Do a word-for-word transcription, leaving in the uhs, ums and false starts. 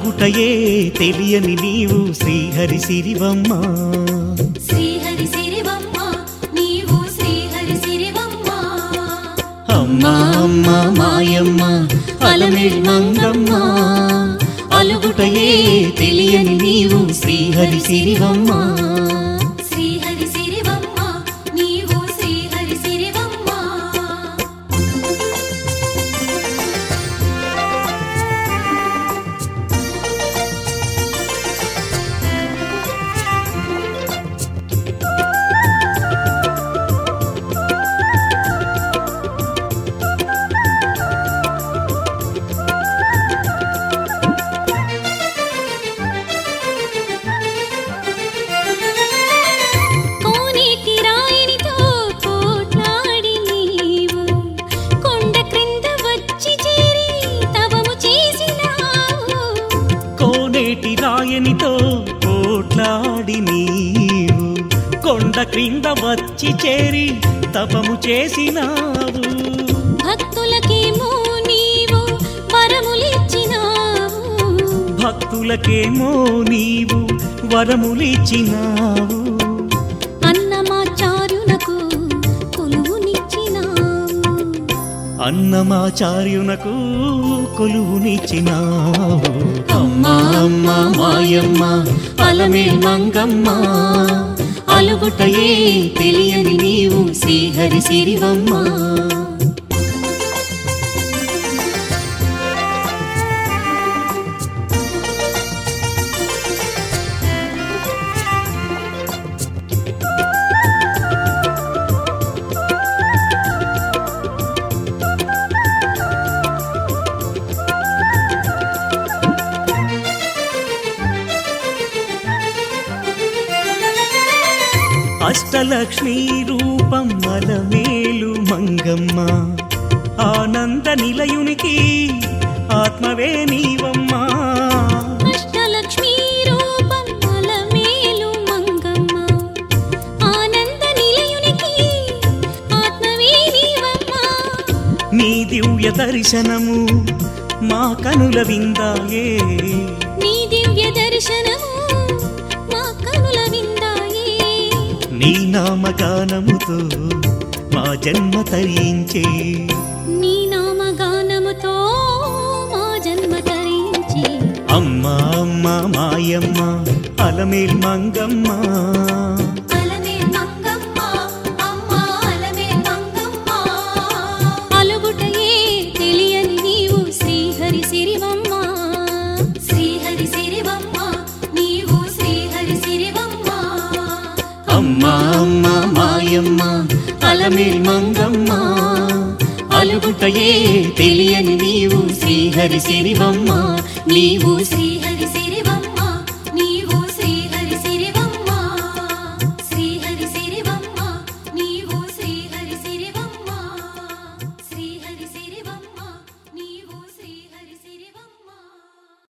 అలుగుటయే తెలియని నీవు శ్రీహరి సిరివమ్మ. శ్రీహరి సిరివమ్మ నీవు శ్రీహరి సిరివమ్మ. అమ్మా అమ్మ మాయమ్మ అలమేల్ మంగమ్మ, అలుగుటయే తెలియని నీవు శ్రీహరి సిరివమ్మ. శ్రీహరి సిరివమ్మ నీవు శ్రీహరి సిరివమ్మ. రాయనితో పోట్లాడి నీవు కొండ క్రింద వచ్చి చేరి తపము చేసినావు. భక్తులకేమో నీవు వరములిచ్చినావు. భక్తులకేమో నీవు వరములిచ్చినావు. అన్నమాచార్యునకు కొలువునిచ్చినావు. అన్నమాచార్యునకు కొలువునిచ్చినావు. అమ్మా అమ్మ మాయమ్మ అలమేల్ మంగమ్మ, అలుగుటయే తెలియని నీవు శ్రీహరి సిరివమ్మ. అష్టలక్ష్మీ రూపం అలమేలు మంగమ్మ, ఆనంద నిలయునికి ఆత్మవే నీవమ్మా. అష్టలక్ష్మీ రూపం అలమేలు మంగమ్మ, ఆనంద నిలయునికి ఆత్మవే నీవమ్మా. నీ దివ్య దర్శనము మా కనుల విందాయే. నీ దివ్య దర్శనము మా కనుల విందాయే. నీ నామగానముతో మా జన్మ తరించే. నీ నామగానముతో మా జన్మ తరించే. అమ్మా అమ్మ మాయమ్మ అలమేల్ మంగమ్మ, అలమేల్ మంగమ్మ అమ్మ అలమేల్ మంగమ్మ, అలుగుటయే తెలియని నీవు శ్రీహరి సిరివమ్మ. శ్రీహరి సిరివమ్మ నీవు శ్రీహరి సిరివమ్మ. అమ్మా అమ్మ మాయమ్మ అలమేల్ మంగమ్మ, అలుగుటయే తెలియని నీవు శ్రీహరి సిరివమ్మ. నీవు శ్రీహరి సిరివమ్మ.